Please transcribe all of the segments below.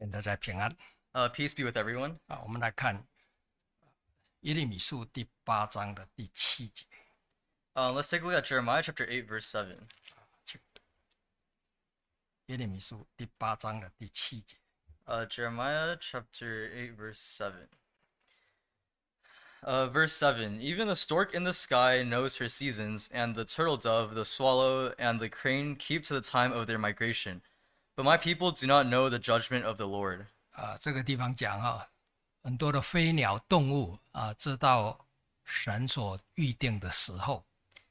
愿大家平安。 Peace be with everyone. 我们来看耶利米书第8章的第7节。 Let's take a look at Jeremiah chapter 8, verse 7. 耶利米书第8章的第7节。 Jeremiah chapter 8, verse 7. Verse 7. Even the stork in the sky knows her seasons, and the turtle dove, the swallow, and the crane keep to the time of their migration. But my people do not know the judgment of the Lord. 这个地方讲很多的飞鸟动物知道神所预定的时候。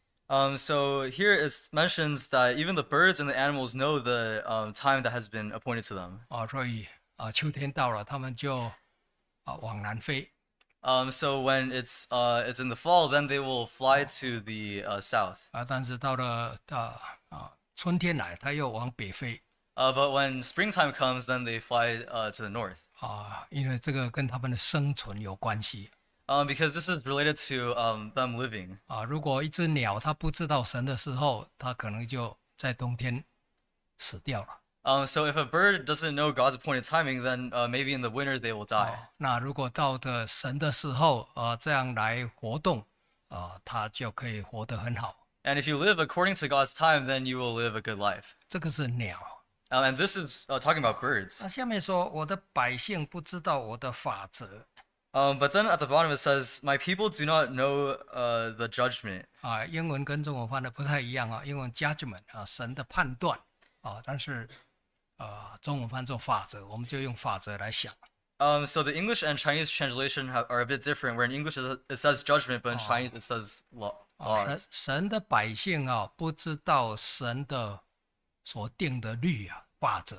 So here it mentions that even the birds and the animals know the time that has been appointed to them. 所以秋天到了，他们就往南飞。 So when it's in the fall, then they will fly to the south. 但是到了春天来，它又往北飞。 But when springtime comes, then they fly to the north. 因为这个跟他们的生存有关系。 Because this is related to them living. 如果一只鸟它不知道神的时候，它可能就在冬天死掉了。 So if a bird doesn't know God's appointed timing, then maybe in the winter they will die. 那如果到了神的时候，这样来活动，它就可以活得很好。 And if you live according to God's time, then you will live a good life. 这个是鸟。 And this is talking about birds. 那下面说，我的百姓不知道我的法则。 But then at the bottom it says, "My people do not know the judgment." 英文跟中文翻的不太一样英文 judgment 神的判断但是中文翻作法则，我们就用法则来想。 So the English and Chinese translation are a bit different. Where in English it says judgment, but in Chinese it says laws. 神的百姓不知道神的所定的律法则。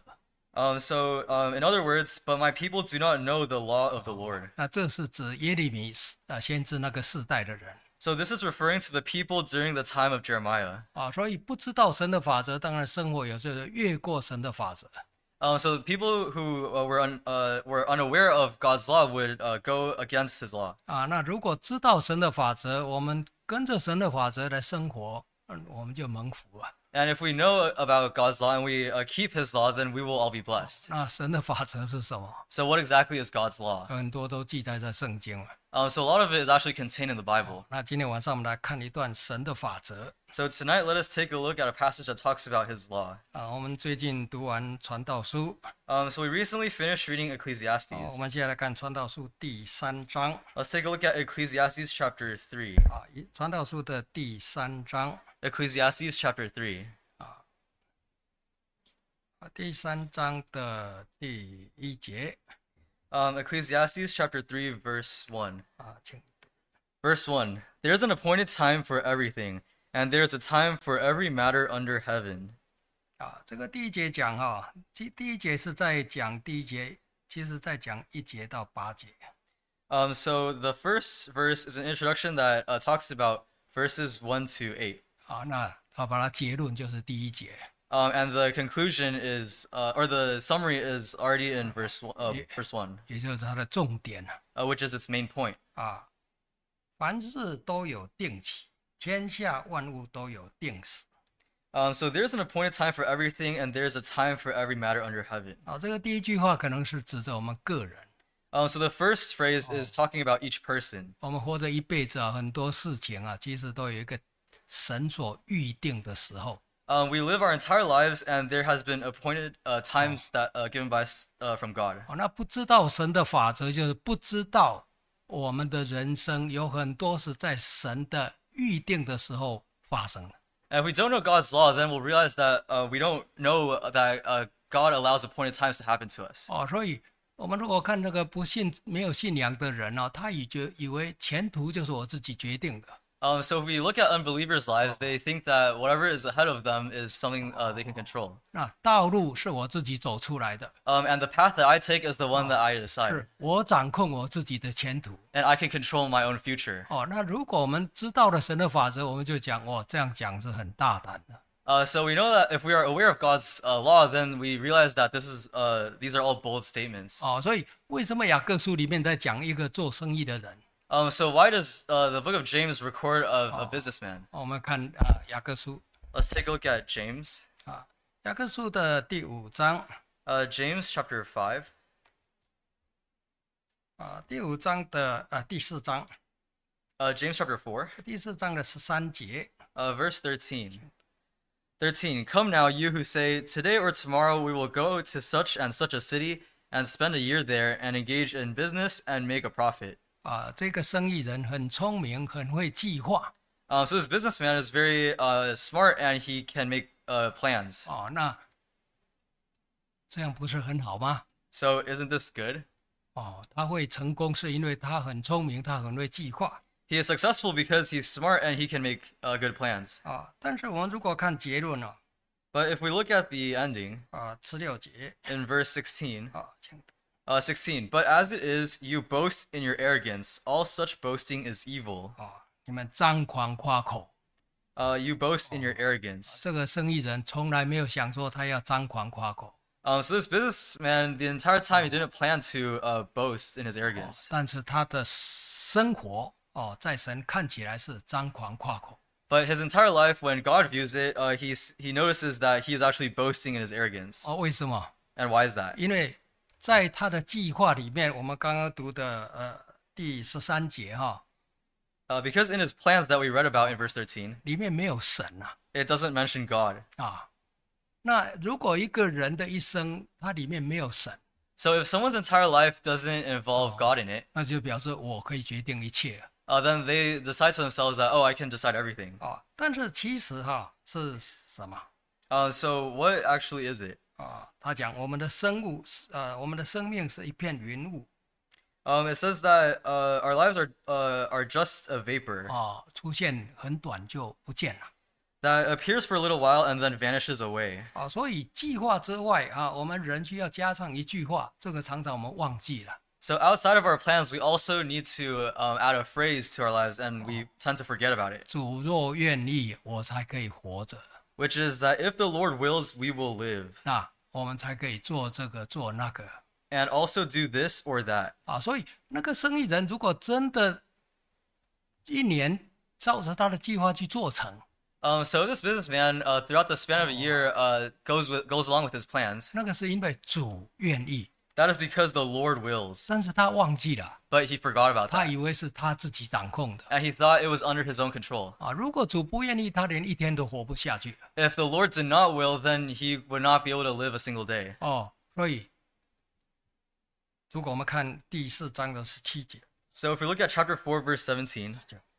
So in other words, but my people do not know the law of the Lord. 那这是指耶利米先知那个世代的人。 So this is referring to the people during the time of Jeremiah. 所以不知道神的法则，当然生活有时候越过神的法则。 So the people who were unaware of God's law would go against His law. 那如果知道神的法则，我们跟着神的法则来生活，我们就蒙福了。 And if we know about God's law and we keep His law, then we will all be blessed. 那神的法则是什么？ So what exactly is God's law? 很多都记载在圣经了。 So a lot of it is actually contained in the Bible. 那今天晚上我们来看一段神的法则。 So tonight, let us take a look at a passage that talks about His law. 我们最近读完传道书。 So we recently finished reading Ecclesiastes. 我们接下来看传道书第3章。 Let's take a look at Ecclesiastes chapter 3. 传道书的第3章。 Ecclesiastes chapter 3. 第3章的第1节。 Ecclesiastes chapter 3, verse 1. 请读。 Verse 1. There is an appointed time for everything, and there is a time for every matter under heaven. 这个第1节讲第1节是在讲第1节，其实在讲1节到8节。 So the first verse is an introduction that talks about verses 1 to 8. 那他把它结论就是第1节。 And the conclusion is, or the summary is already in verse 1. 也就是它的重点 which is its main point. 凡事都有定期，天下万物都有定时。 So there's an appointed time for everything, and there's a time for every matter under heaven. 这个第1句话可能是指着我们个人。 So the first phrase is talking about each person. 我们活着一辈子很多事情其实都有一个神所预定的时候。 We live our entire lives, and there has been appointed times that given by from God. 那不知道神的法则，就是不知道我们的人生有很多是在神的预定的时候发生的。 And if we don't know God's law, then we'll realize that we don't know that God allows appointed times to happen to us. 所以我们如果看那个没有信仰的人他以为前途就是我自己决定的。 So if we look at unbelievers' lives, they think that whatever is ahead of them is something they can control. 那道路是我自己走出来的。 And the path that I take is the one that I decide. 是我掌控我自己的前途。 And I can control my own future. 那如果我们知道了神的法则，我们就讲这样讲是很大胆的。 So we know that if we are aware of God's law, then we realize that these are all bold statements. 所以为什么雅各书里面在讲一个做生意的人？ So why does the book of James record of a businessman? 我们看雅各书。 Let's take a look at James. 雅各书的第5章。 James chapter 5. 第5章的第4章， James chapter 4, 第4章的13节， verse 13. 13. Come now, you who say, today or tomorrow we will go to such and such a city and spend a year there and engage in business and make a profit. 这个生意人很聪明，很会计划。 So this businessman is very smart and he can make plans. 那这样不是很好吗？ So isn't this good? 他会成功是因为他很聪明，他很会计划。 He is successful because he's smart and he can make good plans. 但是我们如果看结论呢 ？But if we look at the ending, 16节 in verse 16, 请 16, but as it is, you boast in your arrogance. All such boasting is evil. 你们张狂夸口。 You boast in your arrogance. 这个生意人从来没有想说他要张狂夸口。 So this businessman, the entire time, he didn't plan to boast in his arrogance. 但是他的生活在神看起来是张狂夸口。 But his entire life, when God views it, he notices that he is actually boasting in his arrogance. 为什么？ And why is that? 因为在他的计划里面，我们刚刚读的第13节 Because in his plans that we read about in verse 13, 里面没有神 it doesn't mention God. 那如果一个人的一生他里面没有神， So if someone's entire life doesn't involve God in it, 那就表示我可以决定一切。 then they decide to themselves that, I can decide everything. 但是其实是什么？ So what actually is it? 他讲我们的我们的生命是一片云雾。 It says that our lives are just a vapor 出现很短就不见了。 that appears for a little while and then vanishes away. 所以计划之外我们人需要加上一句话，这个常常我们忘记了。 So outside of our plans, we also need to add a phrase to our lives, and we tend to forget about it. 主若愿意，我才可以活着。 Which is that if the Lord wills, we will live. 那我们才可以做这个做那个。 And also do this or that. 所以那个生意人如果真的一年照着他的计划去做成， So this businessman, throughout the span of a year, goes along with his plans. 那个是因为主愿意， That is because the Lord wills. 但是他忘记了， But he forgot about 他 that. 以为是他自己掌控的。 And he thought it was under his own control. 如果主不愿意，他连一天都活不下去。 If the Lord did not will, then he would not be able to live a single day. 所以如果我们看第4章的17节， So if we look at chapter 4, verse 17,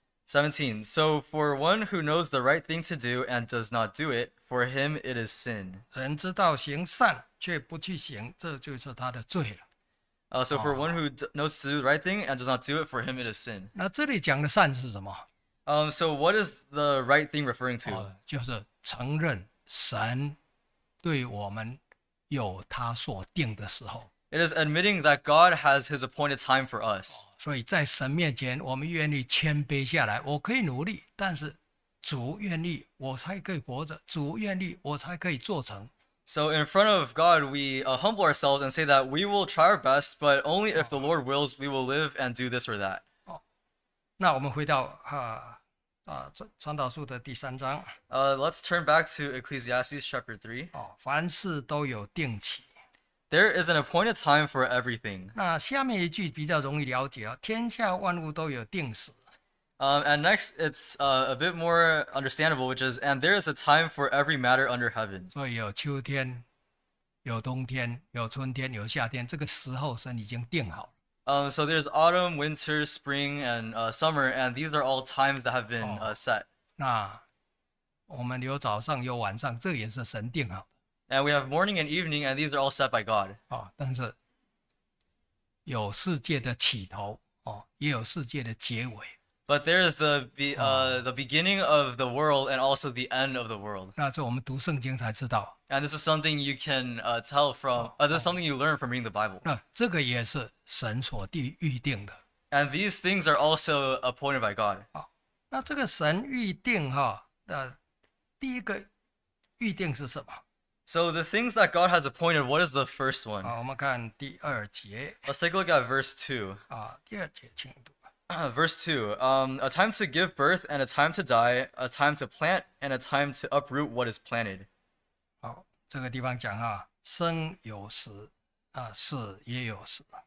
17, so for one who knows the right thing to do and does not do it, for him it is sin. 人知道行善却不去行，这就是他的罪了。 So for one who knows to do the right thing and does not do it, for him it is sin. 那这里讲的善是什么？ So what is the right thing referring to? 就是承认神对我们有他所定的时候。 It is admitting that God has his appointed time for us. 所以在神面前，我们愿意谦卑下来。我可以努力，但是主愿意，我才可以活着；主愿意，我才可以做成。 So in front of God, we humble ourselves and say that we will try our best, but only if the Lord wills, we will live and do this or that. 那我们回到传道书的第3章。 Let's turn back to Ecclesiastes chapter 3. 凡事都有定期。 There is an appointed time for everything. 那下面一句比较容易了解天下万物都有定时。 And next, it's a bit more understandable, which is, and there is a time for every matter under heaven. 所以有秋天，有冬天，有春天，有夏天，这个时候神已经定好了。 So there's autumn, winter, spring, and summer, and these are all times that have been set. 那我们有早上有晚上，这也是神定好的。 And we have morning and evening, and these are all set by God. 但是有世界的起头也有世界的结尾。 But there is the beginning of the world and also the end of the world. 那这我们读圣经才知道。 And this is something you can tell from. This is something you learn from reading the Bible. 那这个也是神所预定的。 And these things are also appointed by God. 那这个神预定第一个预定是什么？ So the things that God has appointed, what is the first one? 我们看第2节。 Let's take a look at verse 2. 第2节请读。 Verse 2, a time to give birth and a time to die, a time to plant and a time to uproot what is planted. 这个地方讲生有时，死也有时。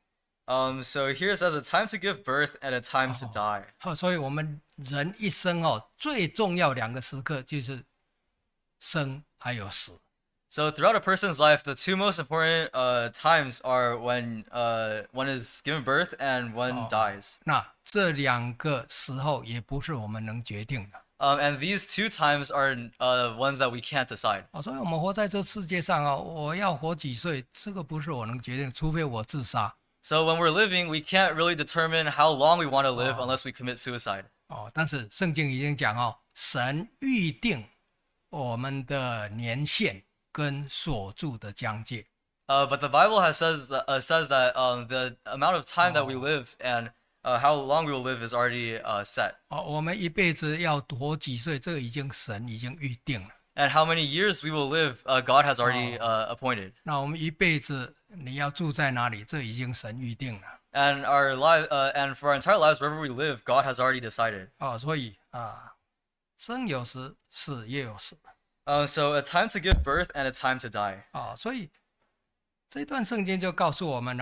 So here it says a time to give birth and a time to die. 好，所以我们人一生最重要2个时刻就是生还有死。 So throughout a person's life, the two most important times are when one is given birth and one dies. 那这2个时候也不是我们能决定的。 And these two times are ones that we can't decide. 所以我们活在这世界上我要活几岁，这个不是我能决定，除非我自杀。 So when we're living, we can't really determine how long we want to live unless we commit suicide. 但是圣经已经讲神预定我们的年限跟所住的疆界。 But the Bible says that the amount of time that we live and how long we will live is already set. 我们一辈子要活几岁，这个神已经预定了。 And how many years we will live, God has already appointed. 那我们一辈子你要住在哪里，这已经神预定了。 And and for our entire lives, wherever we live, God has already decided. 所以生有时，死也有时。 So a time to give birth and a time to die. 所以这段圣经就告诉我们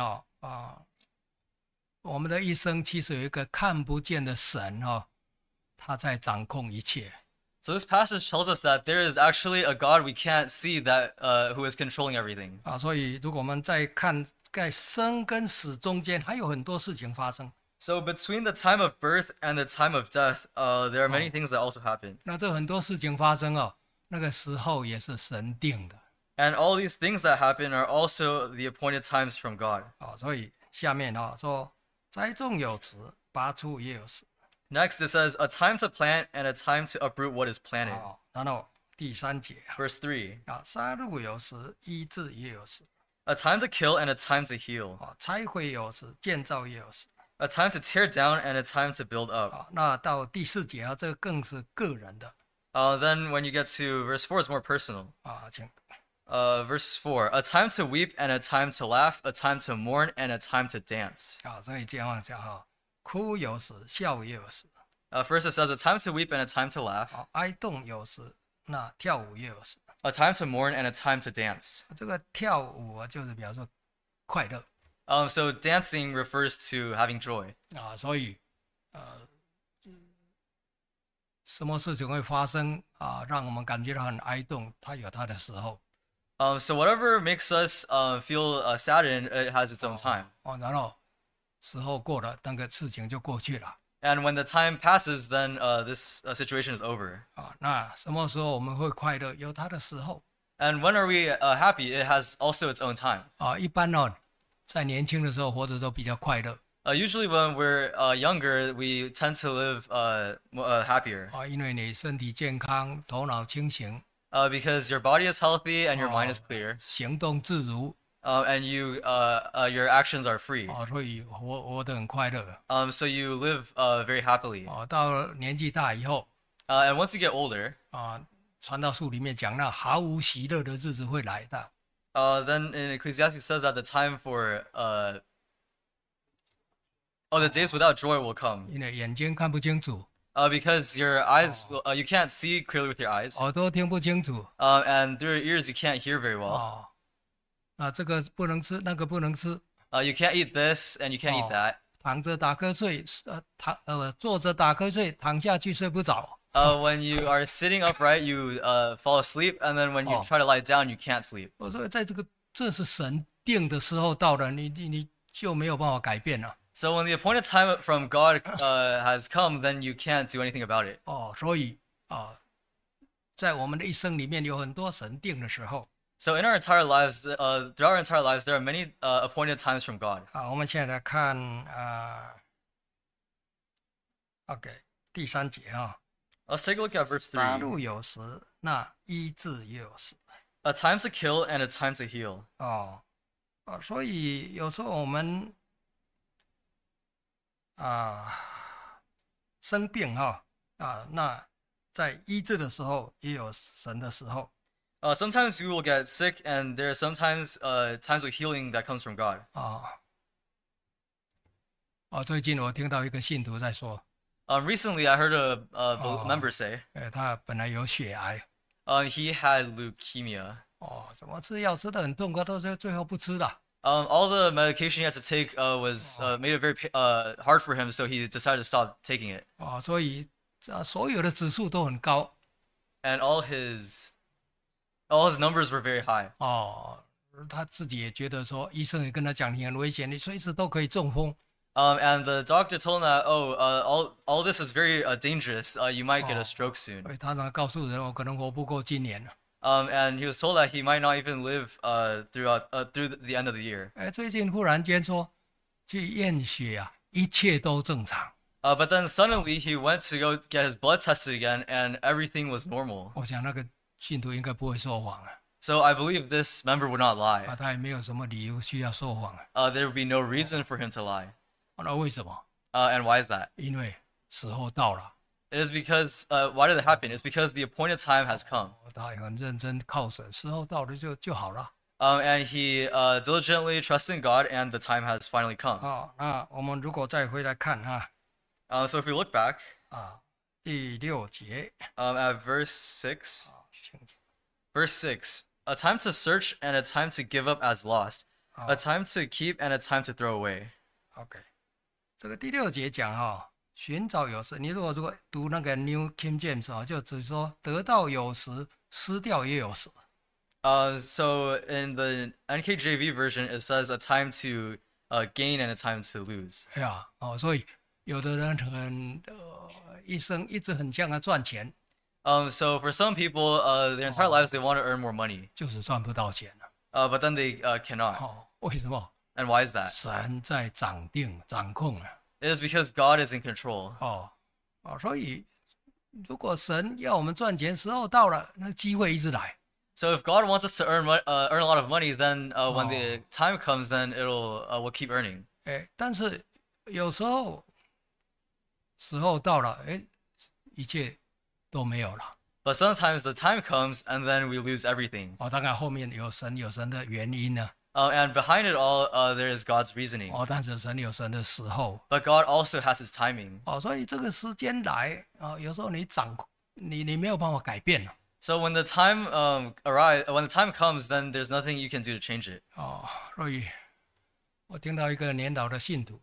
我们的一生其实有一个看不见的神他在掌控一切。 So this passage tells us that there is actually a God we can't see that who is controlling everything. 所以如果我们再看在生跟死中间，还有很多事情发生。 So between the time of birth and the time of death, there are many things that also happen. 那这很多事情发生那个时候也是神定的。 And all these things that happen are also the appointed times from God. 所以下面说栽种有时，拔出也有时。 Next it says a time to plant and a time to uproot what is planted. 然后第3节 Verse 3. 杀戮有时，医治也有时。 A time to kill and a time to heal. 拆毁有时，建造也有时。 A time to tear down and a time to build up. 那到第4节这个更是个人的。 Then when you get to verse 4, it's more personal. 请。 Verse 4, a time to weep and a time to laugh, a time to mourn and a time to dance. 所以这样讲哭有时，笑也有时。 First it says a time to weep and a time to laugh. 哀动有时，那跳舞也有时。 A time to mourn and a time to dance. 这个跳舞就是表示快乐。 So dancing refers to having joy. 所以什么事情会发生让我们感觉到很哀动，它有它的时候。 So whatever makes us feel saddened, it has its own time. 然后时候过了，那个事情就过去了。 And when the time passes, then this situation is over. 那什么时候我们会快乐？有它的时候。 And when are we happy? It has also its own time. 一般在年轻的时候活着都比较快乐。 Usually when we're younger, we tend to live happier. 因为你身体健康，头脑清醒。 Because your body is healthy and your mind is clear. 行动自如。 And your actions are free. 所以活得很快乐。 So you live very happily. 到了年纪大以后。 And once you get older. 传道书里面讲那毫无喜乐的日子会来的。 Then in Ecclesiastes says that the time for the days without joy will come. 因为眼睛看不清楚。 Because your eyes, you can't see clearly with your eyes. 耳朵听不清楚。 And through your ears, you can't hear very well. 这个不能吃，那个不能吃。 You can't eat this and you can't eat that. 躺着打瞌睡，坐着打瞌睡，躺下去睡不着。 When you are sitting upright, you fall asleep, and then when you try to lie down, you can't sleep. 所以在这是神定的时候到了，你就没有办法改变了。 So when the appointed time from God has come, then you can't do anything about it. 所以在我们的一生里面有很多神定的时候。 So in our entire lives, throughout our entire lives, there are many appointed times from God. 我们现在来看OK 第3节 Let's take a look at verse 3. 杀戮有时，那医治也有时。 A time to kill and a time to heal. 所以有时候我们生病那在医治的时候也有神的时候。 Sometimes we will get sick, and there are sometimes times of healing that comes from God. 最近我听到一个信徒在说。 Recently, I heard a member say. 他本来有血癌。 He had leukemia. 怎么吃药吃得很痛苦，到最后不吃了。 All the medication he had to take was made it very hard for him, so he decided to stop taking it. 所以所有的指数都很高 And all his numbers were very high. 他自己也觉得说，医生也跟他讲你很危险，你随时都可以中风。 And the doctor told him that, all this is very dangerous. You might get a stroke soon. 所以他常告诉人，我可能活不过今年了。 And he was told that he might not even live through the end of the year. 最近忽然间说去验血啊，一切都正常。 But then suddenly he went to go get his blood tested again, and everything was normal. 我想那个信徒应该不会说谎啊。 So I believe this member would not lie. 他也没有什么理由需要说谎啊。 There would be no reason for him to lie. 那为什么？ And why is that? 因为时候到了。 It is because why did it happen? It's because the appointed time has come. 他也很认真靠神，时候到了就好了。 And he diligently trusted in God, and the time has finally come. 那我们如果再回来看 So if we look back 第6节 at verse 6, a time to search and a time to give up as lost, a time to keep and a time to throw away. OK， 这个第6节讲寻找有时，你如果读那个 New King James 就只说得到有时，失掉也有时。 So in the NKJV version, it says a time to gain and a time to lose. 所以有的人一生一直很想要赚钱。 So for some people, their entire lives they want to earn more money. 就是赚不到钱了。 But then they cannot. 为什么？ And why is that? 神在掌控了。 It is because God is in control. 所以如果神要我们赚钱，时候到了，那机会一直来。 So if God wants us to earn a lot of money, then when the time comes, then we'll keep earning. 但是有时候时候到了，一切都没有了。 But sometimes the time comes and then we lose everything. 当然后面有神的原因呢。 And behind it all, there is God's reasoning. 但是神有神的时候。 But God also has His timing. 所以这个时间来有时候你没有办法改变了。 So when the time when the time comes, then there's nothing you can do to change it. 所以我听到一个年老的信徒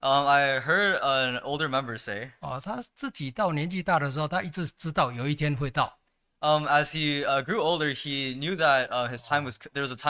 I heard an older member say. 他自己到年纪大的时候，他一直知道有一天会到。 As he grew older, he knew that his time was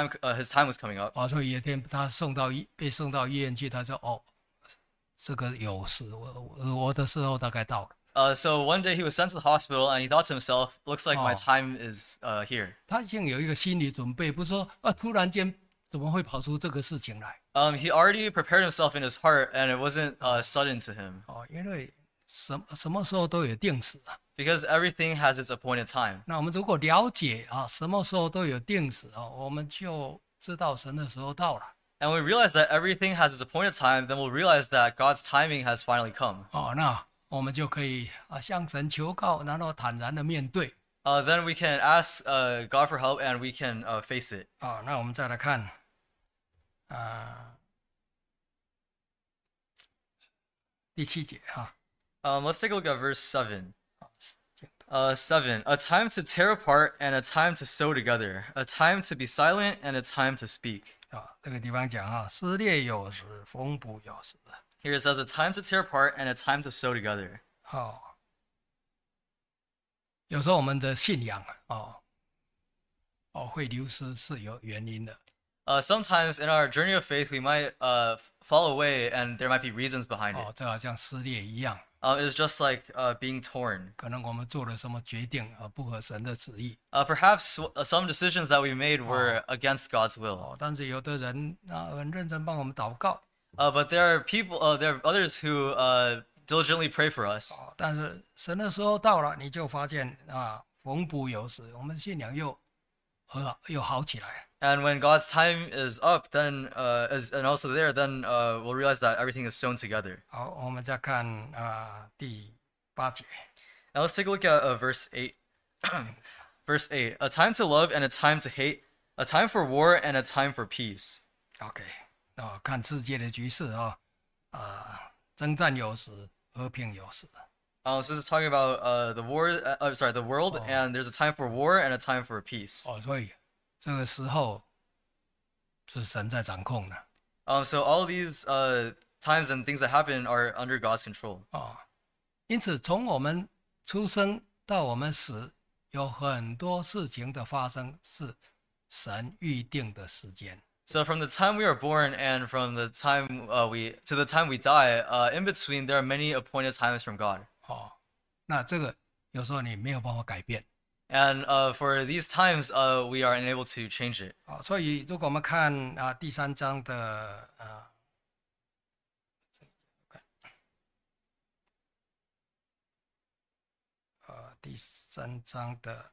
coming up. 所以有一天他被送到医院去，他说这个有时我的时候大概到了。 So one day he was sent to the hospital and he thought to himself, "Looks like my time is here." 他已经有一个心理准备，不是说突然间怎么会跑出这个事情来。 He already prepared himself in his heart, and it wasn't sudden to him. 因为什么时候都有定时 Because everything has its appointed time. 那我们如果了解什么时候都有定时我们就知道神的时候到了。 And we realize that everything has its appointed time, then we'll realize that God's timing has finally come. 那我们就可以向神求告，然后坦然的面对。 Then we can ask God for help and we can face it. 那我们再来看第7节 Let's take a look at verse 7. 7. A time to tear apart and a time to sew together, a time to be silent and a time to speak. 这个地方讲撕裂有时，缝补有时。 Here it says a time to tear apart and a time to sew together. 有时候我们的信仰会流失是有原因的。 Sometimes in our journey of faith, we might fall away, and there might be reasons behind it. 这好像撕裂一样。 It is just like being torn. 可能我们做了什么决定不合神的旨意。 Perhaps some decisions that we made were against God's will. 但是有的人很认真帮我们祷告。 But there are others who diligently pray for us. 但是神的时候到了，你就发现缝补有时，我们信仰又好起来。 And when God's time is up, then and also there, then we'll realize that everything is sewn together. 好，我们再看第8节。 Now let's take a look at verse 8. Verse 8. A time to love and a time to hate, a time for war and a time for peace. OK， 看世界的局势征战有时，和平有时。 So this is talking about the world, and there's a time for war and a time for peace. 所以这个时候是神在掌控的 So all these times and things that happen are under God's control. 哦。因此，从我们出生到我们死，有很多事情的发生是神预定的时间。 So from the time we are born and from the time to the time we die, in between there are many appointed times from God. 哦，那这个有时候你没有办法改变。 And for these times, we are unable to change it. 哦，所以如果我们看第3章的第3章的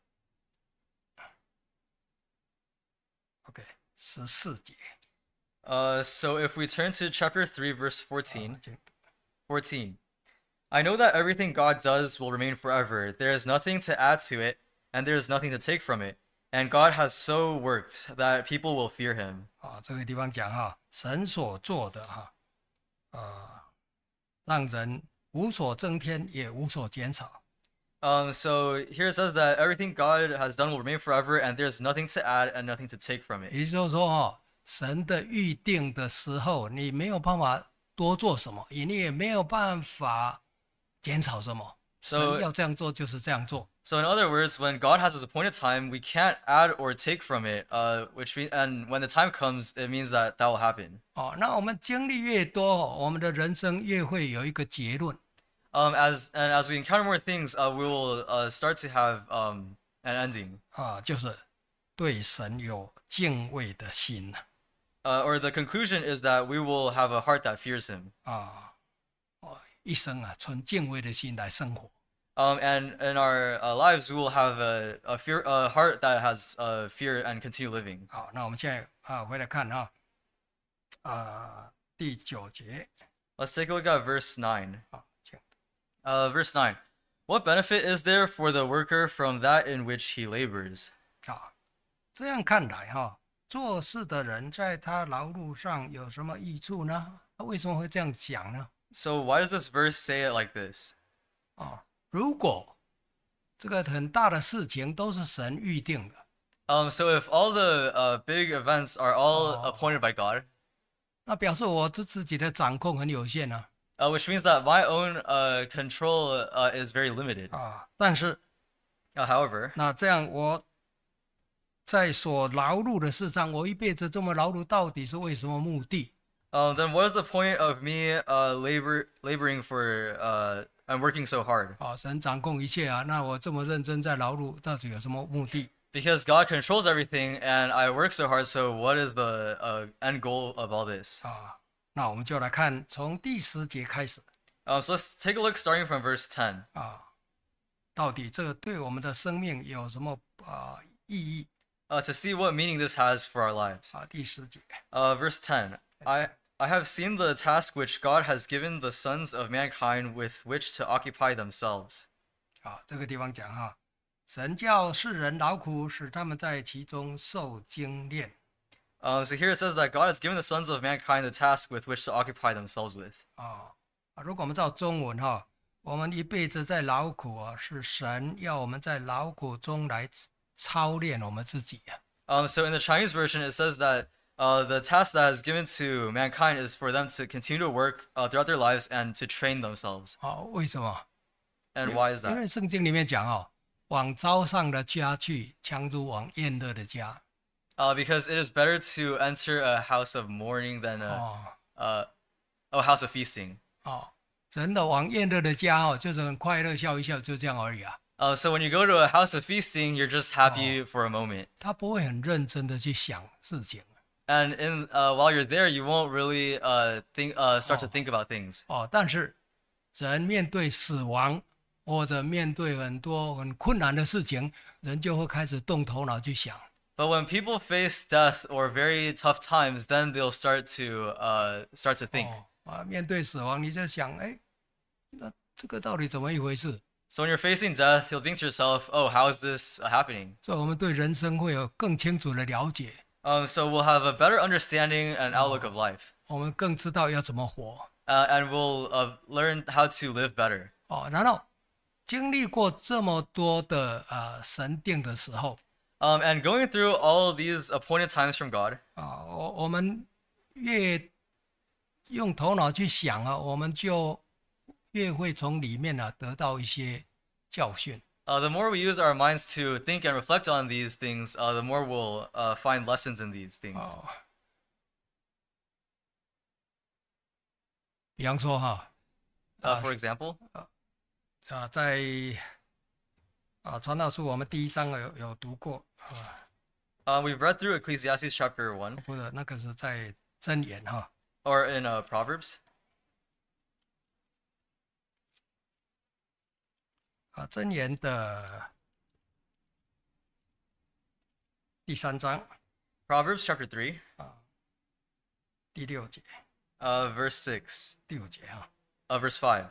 14节。 So if we turn to chapter 3, verse 14, 14. I know that everything God does will remain forever. There is nothing to add to it, and there is nothing to take from it. And God has so worked that people will fear him. 这个地方讲哈，神所做的让人无所增添，也无所减少。 So here it says that everything God has done will remain forever, and there's nothing to add and nothing to take from it. 也就是说神的预定的时候，你没有办法多做什么，你也没有办法减少什么。神要这样做就是这样做。 So in other words, when God has his appointed time, we can't add or take from it. And when the time comes, it means that will happen. 那我们经历越多，我们的人生越会有一个结论。 As we encounter more things, we will start to have an ending. 就是对神有敬畏的心。 Or the conclusion is that we will have a heart that fears him. 一生存敬畏的心来生活。 And in our lives, we will have a heart that has fear and continue living. 好，那我们现在回来看第9节。 Let's take a look at verse 9. 好，请。 Verse 9. What benefit is there for the worker from that in which he labors? 这样看来做事的人在他劳碌上有什么益处呢？为什么会这样讲呢？ So why does this verse say it like this? 如果这个很大的事情都是神预定的， So if all the big events are all appointed by God, 那表示我自己的掌控很有限啊。 which means that my own control is very limited. 但是 however, 那这样我在所劳碌的事上，我一辈子这么劳碌，到底是为什么目的？ then what is the point of me laboring for and working so hard? 神掌控一切那我这么认真在劳碌，到底有什么目的？ Because God controls everything, and I work so hard. So what is the end goal of all this? 那我们就来看从第10节开始。 So let's take a look starting from verse 10. 到底这个对我们的生命有什么意义 ？To see what meaning this has for our lives. 第10节。 Verse 10. I have seen the task which God has given the sons of mankind with which to occupy themselves. 这个地方讲神叫世人劳苦，使他们在其中受精炼。 So here it says that God has given the sons of mankind the task with which to occupy themselves with. 如果我们照中文我们一辈子在劳苦是神要我们在劳苦中来操练我们自己 So in the Chinese version, it says that the task that is given to mankind is for them to continue to work throughout their lives and to train themselves. 为什么 And why is 因 that? 为圣经里面讲往招上的家去，强如往宴乐的家。 Because it is better to enter a house of mourning than a house of feasting. 人的往宴乐的家就是很快乐，笑一笑，就这样而已 So when you go to a house of feasting, you're just happy for a moment. 他不会很认真的去想事情。 And while you're there, you won't really start to think about things. 但是人面对死亡或者面对很多很困难的事情，人就会开始动头脑去想。 But when people face death or very tough times, then they'll start to think. 面对死亡，你就想，那这个到底怎么一回事？ So when you're facing death, you'll think to yourself, "Oh, how is this happening?" 所以我们对人生会有更清楚的了解。 So we'll have a better understanding and outlook of life. 我们更知道要怎么活。 And we'll learn how to live better. 然后经历过这么多的神定的时候， And going through all of these appointed times from God, 我们越用头脑去想啊，我们就越会从里面得到一些教训。 the more we use our minds to think and reflect on these things, the more we'll find lessons in these things. 比方说 For example, 在传道书我们第1章有读过 we've read through Ecclesiastes chapter 1. 不是，那个是在箴言 Or in Proverbs. 箴言的第3章 Proverbs chapter 3. 第6节 verse 6. 第5节 verse 5.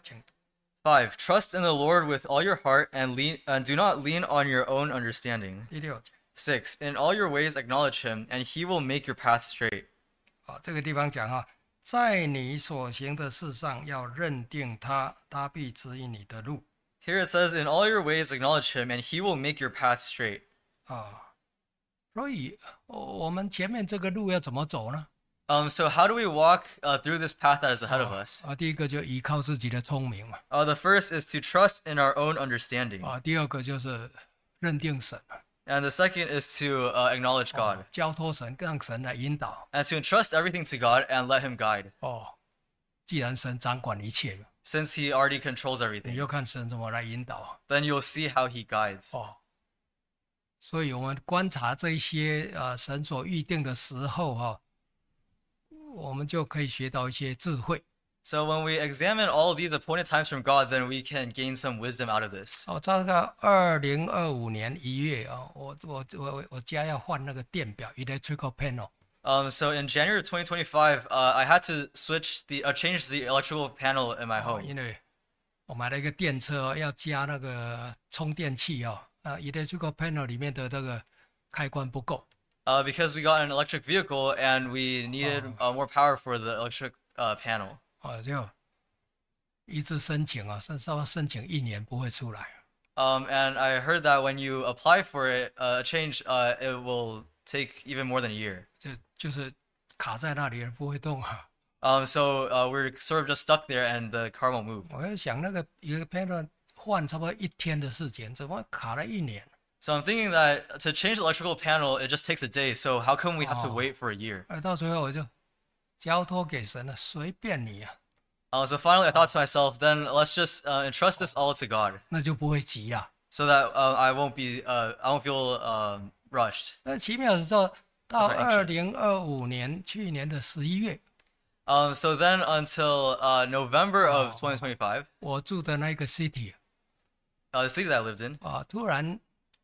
5. Trust in the Lord with all your heart and do not lean on your own understanding. 第6节 6. In all your ways acknowledge him, and he will make your path straight. 这个地方讲在你所行的事上要认定他，他必指引你的路。 Here it says, in all your ways acknowledge him, and he will make your path straight. 所以我们前面这个路要怎么走呢？ So how do we walk through this path that is ahead of us? 第一个就依靠自己的聪明嘛。 The first is to trust in our own understanding. 第二个就是认定神 And the second is to acknowledge God. 交托神，让神来引导。 And to entrust everything to God and let him guide. 既然神掌管一切 Since he already controls 你 everything, 就看神怎么来引导。 then you'll see how he guides. 所以我们观察这一些神所预定的时候我们就可以学到一些智慧。 So when we examine all these appointed times from God, then we can gain some wisdom out of this. 这个2025年1月我家要换那个电表 electrical panel。 So in January 2025, I had to change the electrical panel in my home. 因为我买了一个电车要加那个充电器electrical panel 里面的这个开关不够。 Because we got an electric vehicle and we needed more power for the electric panel. 就一直申请稍微申请1年不会出来。 And I heard that when you apply for it, a change, it will take even more than a year. 就是卡在那里不会动 So we're sort of just stuck there and the car won't move. 我在想那个一个 panel 换差不多1天的时间，怎么卡了1年？ So I'm thinking that to change the electrical panel, it just takes a day. So how come we have to wait for a year? 到最后我就交托给神了，随便你 So finally, I thought to myself, then let's just entrust this all to God, 那就不会急了。 so that I won't feel rushed. 那奇妙的是到 That's why anxious. 2025年去年的11月， So then until November of 2025, 我住的那个 city the city that I lived in, 突然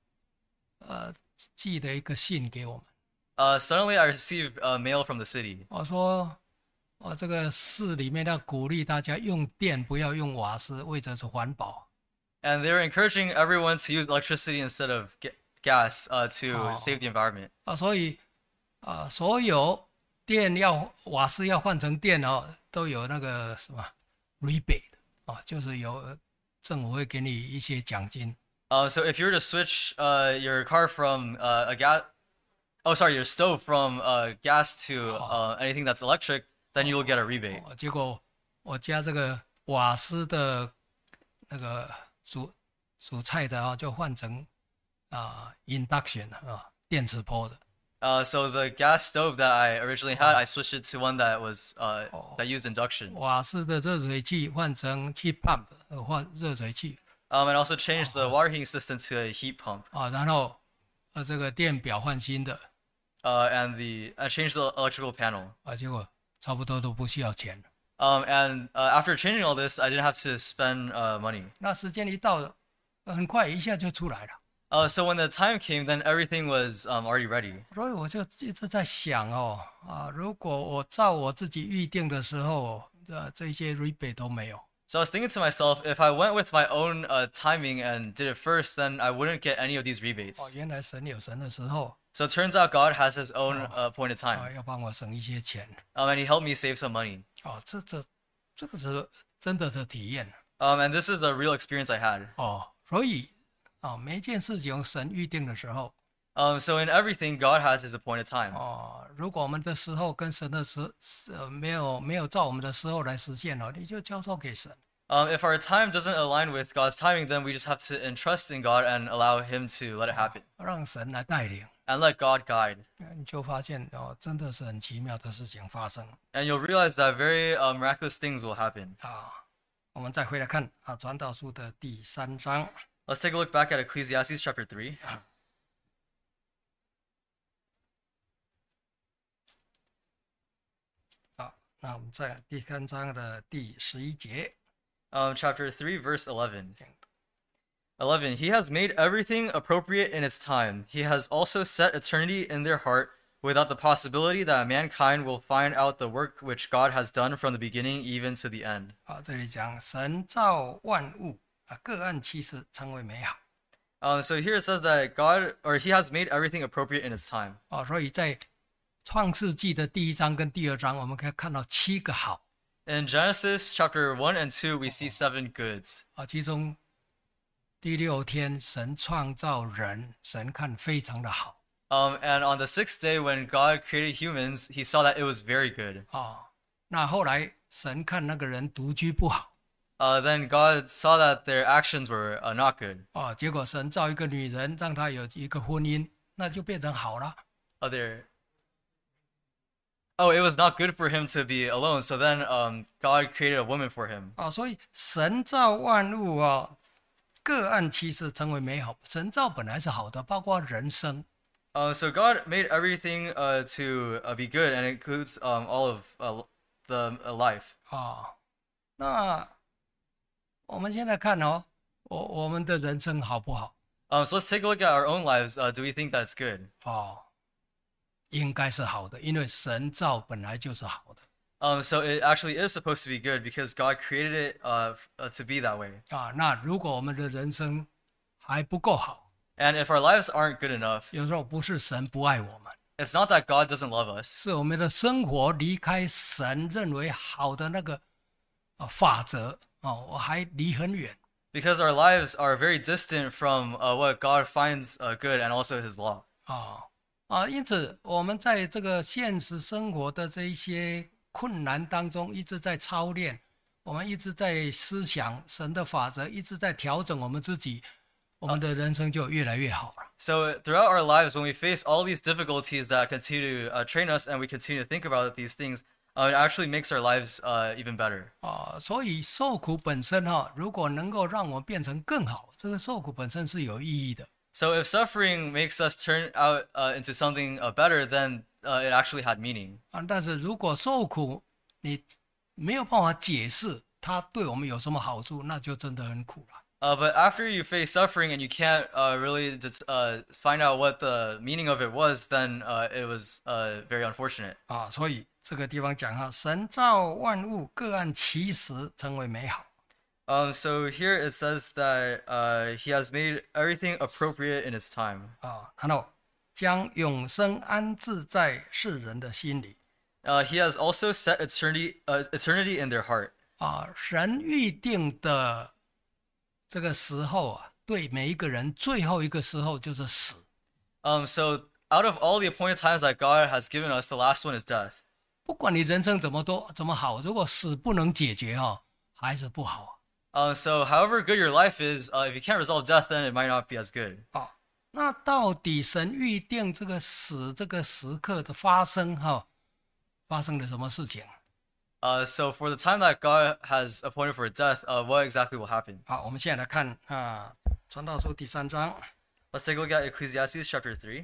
寄了一个信给我们， suddenly I received mail from the city. 说这个市里面要鼓励大家用电，不要用瓦斯，为的是环保。 And they were encouraging everyone to use electricity instead of gas to save the environment. 所以所有瓦斯要换成电都有那个什么 rebate 就是有政府会给你一些奖金。 So if you were to switch your car from your stove from gas to anything that's electric, then you will get a rebate. 结果我家这个瓦斯的那个煮菜的就换成induction 电磁波的。 So the gas stove that I originally had, I switched it to one that was that used induction. 瓦斯的热水器换成 heat pump 换热水器。 And also changed the water heating system to a heat pump. 然后这个电表换新的。 And I changed the electrical panel. 结果差不多都不需要钱。 And after changing all this, I didn't have to spend money. 那时间一到，很快一下就出来了。 So when the time came, then everything was already ready. 所以我就一直在想如果我照我自己预定的时候，这些 rebate 都没有。 So I was thinking to myself, if I went with my own timing and did it first, then I wouldn't get any of these rebates. 原来神有神的时候， So it turns out God has His own appointed time, 要帮我省一些钱。 and He helped me save some money. 这个是真的的体验。 And this is a real experience I had. 所以每一件事情神预定的时候， So in everything, God has His appointed time. 如果我们的时候跟神的没有照我们的时候来实现你就交托给神。 If our time doesn't align with God's timing, then we just have to entrust in God and allow Him to let it happen. 让神来带领。 And let God guide. 你就发现真的是很奇妙的事情发生。 And you'll realize that very miraculous things will happen. 我们再回来看传道书的第3章。 Let's take a look back at Ecclesiastes chapter 3. 那我们在第3章的第11节。 Chapter 3, verse 11. 11. He has made everything appropriate in its time. He has also set eternity in their heart, without the possibility that mankind will find out the work which God has done from the beginning even to the end. 这里讲神造万物各按其时成为美好。 So here it says that He has made everything appropriate in its time. 所以在创世纪的第1章跟第2章，我们可以看到7个好。 In Genesis chapter 1 and 2, we see 7 goods. 其中第6天神创造人，神看非常的好。 And on the 6th day, when God created humans, He saw that it was very good. 那后来神看那个人独居不好。 Then God saw that their actions were not good. 结果神造一个女人，让她有一个婚姻，那就变成好了。 It was not good for him to be alone. So then God created a woman for him. 所以神造万物各按其时成为美好。神造本来是好的，包括人生。 So God made everything to be good, and it includes all of the life. 那我们现在看我们的人生好不好 ？So let's take a look at our own lives. Do we think that's good? 应该是好的，因为神造本来就是好的。 So it actually is supposed to be good because God created it to be that way. 那如果我们的人生还不够好 ，and if our lives aren't good enough， 有时候不是神不爱我们 ，it's not that God doesn't love us， 是我们的生活离开神认为好的那个法则我还离很远。 Because our lives are very distant from what God finds good and also His law. 因此我们在这个现实生活的这一些困难当中一直在操练，我们一直在思想神的法则，一直在调整我们自己，我们的人生就越来越好了。 So throughout our lives, when we face all these difficulties that continue to train us, and we continue to think about these things, it actually makes our lives even better. 所以受苦本身如果能够让我们变成更好，这个受苦本身是有意义的。 So if suffering makes us turn out into something better, then it actually had meaning. 但是如果受苦你没有办法解释它对我们有什么好处，那就真的很苦了。 But after you face suffering and you can't really find out what the meaning of it was, then it was very unfortunate. 所以这个地方讲神造万物各按其时成为美好。 So here it says that He has made everything appropriate in its time. 然后将永生安置在世人的心里。 He has also set eternity in their heart. 神预定的这个时候对每一个人最后一个时候就是死。 So out of all the appointed times that God has given us, the last one is death. 不管你人生怎么好，如果死不能解决还是不好。 So however good your life is, if you can't resolve death, then it might not be as good. 那到底神预定这个死这个时刻的发生发生了什么事情 ？So for the time that God has appointed for death, what exactly will happen? 好，我们现在来看传道书第3章。 Let's take a look at Ecclesiastes chapter 3.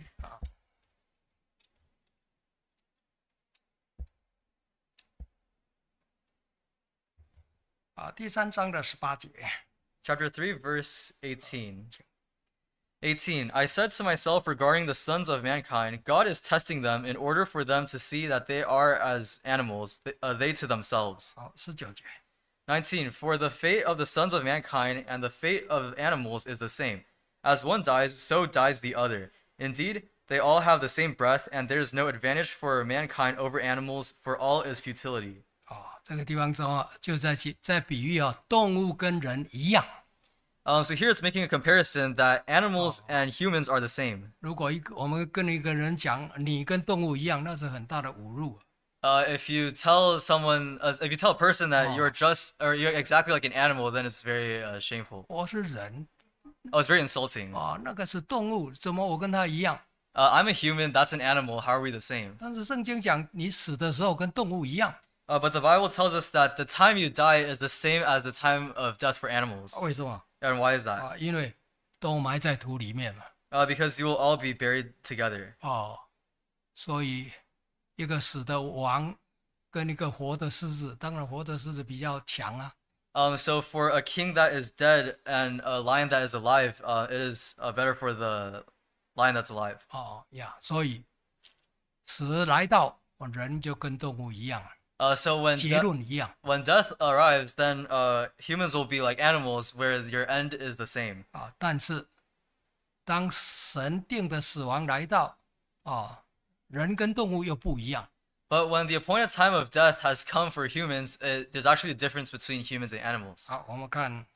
第3章的18节。 Chapter 3, verse 18. 18. I said to myself regarding the sons of mankind, God is testing them in order for them to see that they are as animals, they to themselves. 好，19节。 19. For the fate of the sons of mankind and the fate of animals is the same. As one dies, so dies the other. Indeed, they all have the same breath, and there is no advantage for mankind over animals, for all is futility. 这个地方就在比喻动物跟人一样。 So here it's making a comparison that animals and humans are the same. 如果我们跟一个人讲你跟动物一样，那是很大的侮辱。 If you tell someone, if you tell a person that you're just or you're exactly like an animal, then it's very shameful. 我是人 Oh, it's very insulting. 那个是动物，怎么我跟他一样？ I'm a human. That's an animal. How are we the same? 但是圣经讲你死的时候跟动物一样， But the Bible tells us that the time you die is the same as the time of death for animals. 为什么？ And why is that? 因为都埋在土里面嘛。 Because you will all be buried together. 所以一个死的王跟一个活的狮子，当然活的狮子比较强啊。 So for a king that is dead and a lion that is alive, it is better for the lion that's alive. 所以死来到，人就跟动物一样， So when 结论一样 when death arrives, then humans will be like animals, where your end is the same. 但是当神定的死亡来到，人跟动物又不一样。 But when the appointed time of death has come for humans, there's actually a difference between humans and animals. 好，我们看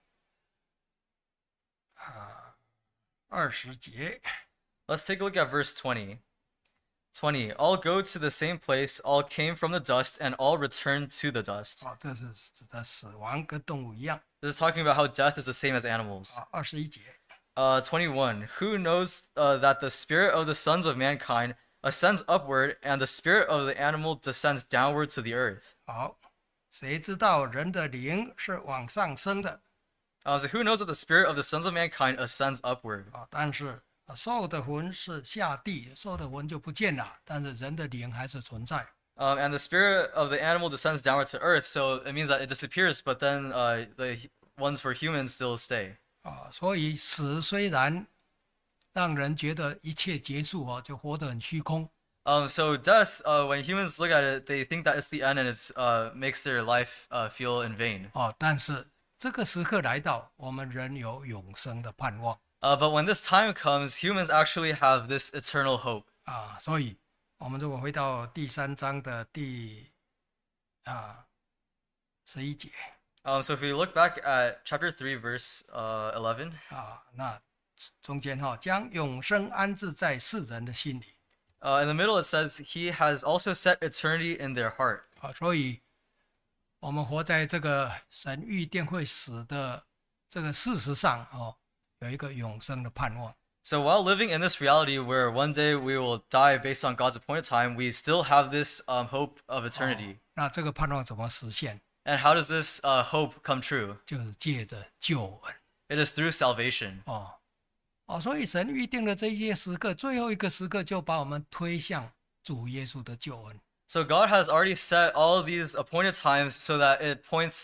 20节。 Let's take a look at verse 20. 20. All go to the same place, all came from the dust, and all return to the dust. 这是指的死亡跟动物一样。 This is talking about how death is the same as animals. 21节。 21. Who knows that the spirit of the sons of mankind ascends upward, and the spirit of the animal descends downward to the earth? 好，谁知道人的灵是往上升的？ So who knows that the spirit of the sons of mankind ascends upward? 但是兽的魂是下地，兽的魂就不见了，但是人的灵还是存在。 And the spirit of the animal descends downward to earth, so it means that it disappears, but then the ones for humans still stay. 所以死虽然让人觉得一切结束就活得很虚空。 So death, when humans look at it, they think that it's the end, and it makes their life feel in vain. 但是这个时刻来到，我们人有永生的盼望。 But when this time comes, humans actually have this eternal hope. 所以我们如果回到第3章的第11节。 So if we look back at chapter 3, verse 11. 那中间将永生安置在世人的心里。 In the middle it says, He has also set eternity in their heart. 所以我们活在这个神预定会死的这个事实上，有一个永生的盼望。 So while living in this reality where one day we will die based on God's appointed time, we still have this hope of eternity. 那这个盼望怎么实现？ And how does this hope come true? 就是借着救恩。 It is through salvation. 所以神预定的这些时刻，最后一个时刻就把我们推向主耶稣的救恩。 So God has already set all of these appointed times so that it points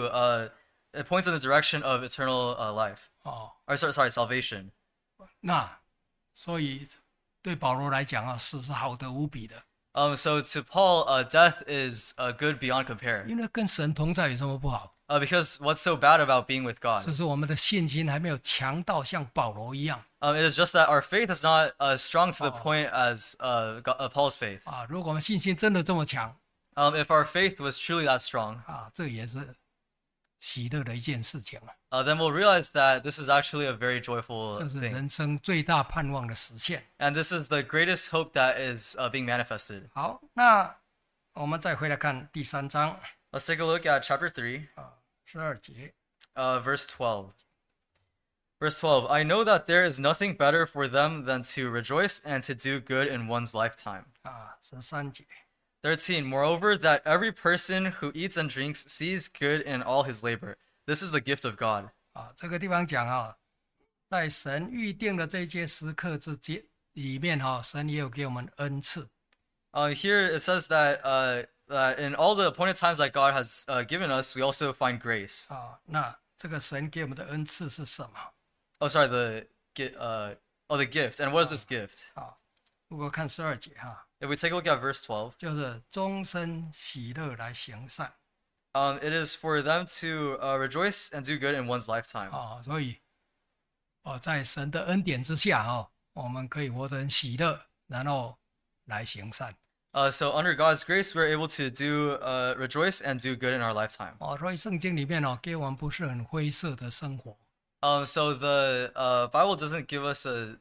in the direction of eternal life. Or sorry, salvation. 那所以对保罗来讲死是好的无比的。 So to Paul, death is good beyond compare. 因为跟神同在有什么不好？ Because what's so bad about being with God? 这是我们的信心还没有强到像保罗一样。 It is just that our faith is not strong to the point as Paul's faith. 如果我们信心真的这么强， If our faith was truly that strong, 这也是喜乐的一件事情 then we'll realize that this is actually a very joyful 这是 thing. 人生最大盼望的实现。 And this is the greatest hope that is being manifested. 好，那我们再回来看第3章 Let's take a look at chapter 3, 12节。 verse 12. Verse 12, I know that there is nothing better for them than to rejoice and to do good in one's lifetime. 13节。 13, moreover, that every person who eats and drinks sees good in all his labor. This is the gift of God. 这个地方讲在神预定的这些时刻之间里面神也有给我们恩赐。 Here it says that in all the appointed times that God has given us, we also find grace. 那这个神给我们的恩赐是什么？ Oh, sorry, the gift. And what is this gift? 如果看12节 If we take a look at verse 12, 就是终身喜乐来行善。 it is for them to rejoice and do good in one's lifetime. 所以在神的恩典之下我们可以活得很喜乐，然后来行善。 So under God's grace, we're able to do rejoice and do good in our lifetime. 所以圣经里面给我们不是很灰色的生活。 So the Bible doesn't give us a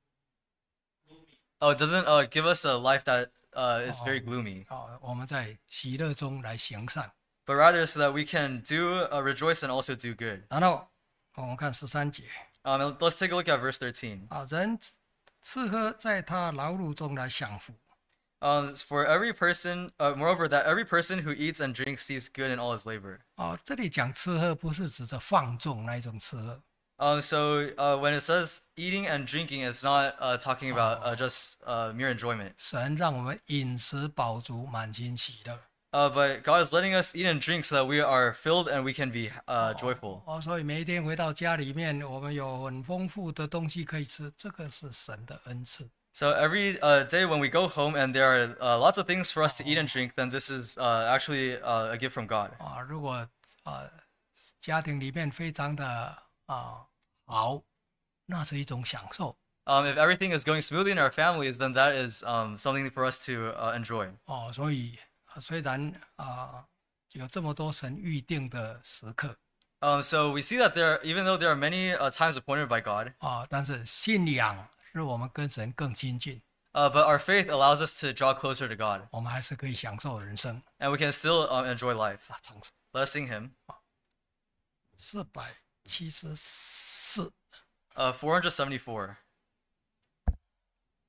it doesn't give us a life that is very gloomy, 我们在喜乐中来行善。 but rather so that we can do rejoice and also do good. 然后我们看13节 And let's take a look at verse 13. 人吃喝在他劳碌中来享福。 For every person, moreover, that every person who eats and drinks sees good in all his labor. 这里讲吃喝不是指的放纵那一种吃喝， So when it says eating and drinking, it's not talking about just mere enjoyment. 神让我们饮食饱足，满心喜乐。 But God is letting us eat and drink so that we are filled and we can be joyful. 所以每一天回到家里面，我们有很丰富的东西可以吃，这个是神的恩赐。 So every day when we go home and there are lots of things for us to eat and drink, then this is actually a gift from God. 如果家庭里面非常的好，那是一种享受。 If everything is going smoothly in our families, then that is something for us to enjoy. 所以虽然有这么多神预定的时刻， So we see that even though there are many times appointed by God, 但是信仰使我们跟神更亲近， but our faith allows us to draw closer to God, 我们还是可以享受人生。 and we can still enjoy life. 唱诗 Let us sing hymn 474。 474.